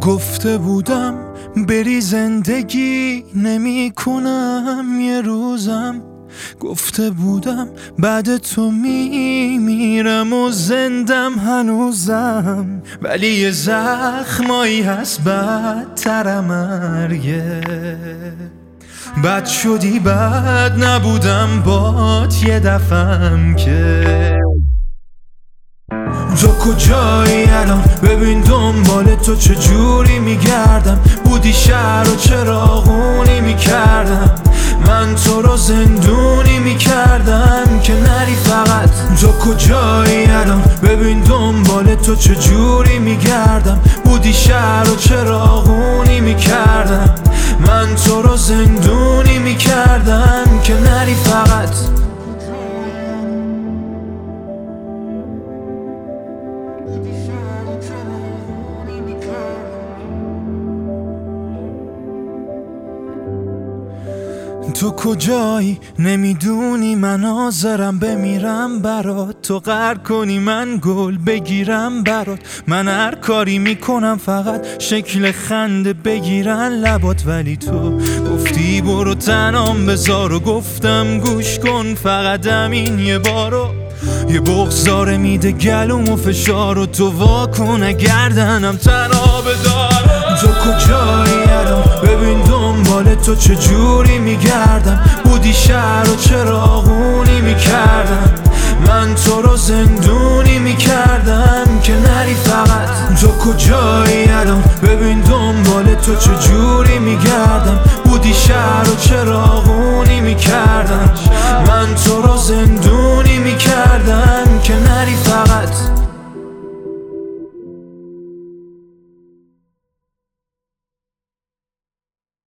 گفته بودم بری زندگی نمی کنم یه روزم، گفته بودم بعد تو میرم و زندم هنوزم، ولی یه زخمایی هست بدتر مرگه. بد شدی بد نبودم بات یه دفعم که. تو کجایی الان؟ ببین دنبال تو چجوری میگردم. بودی شهر و چراغونی میکردم، من تو رو زندونی میکردم که نری فقط. تو کجایی الان؟ ببین دنبال تو چجوری میگردم. بودی شهر و چراغونی میکردم، من تو رو زندونی میکردم که نری فقط. تو کجایی؟ نمیدونی من حاضرم بمیرم برات. تو قهر کنی من گل بگیرم برات. من هر کاری میکنم فقط شکل خنده بگیرن لبات، ولی تو گفتی برو تنام بذار و گفتم گوش کن فقط همین یه بارو. یه بغضاره میده گلوم و فشار و تو واکن گردنم تنها بدار. تو کجایی الان؟ ببین دنبال تو چجوری میگردم. بودی شهر و چراغونی میکردم، من تو رو زندونی میکردم که نری فقط. تو کجایی الان؟ ببین دنبال تو چجوری میگردم. بودی شهر و چراغونی میکردم، من تو رو زندونی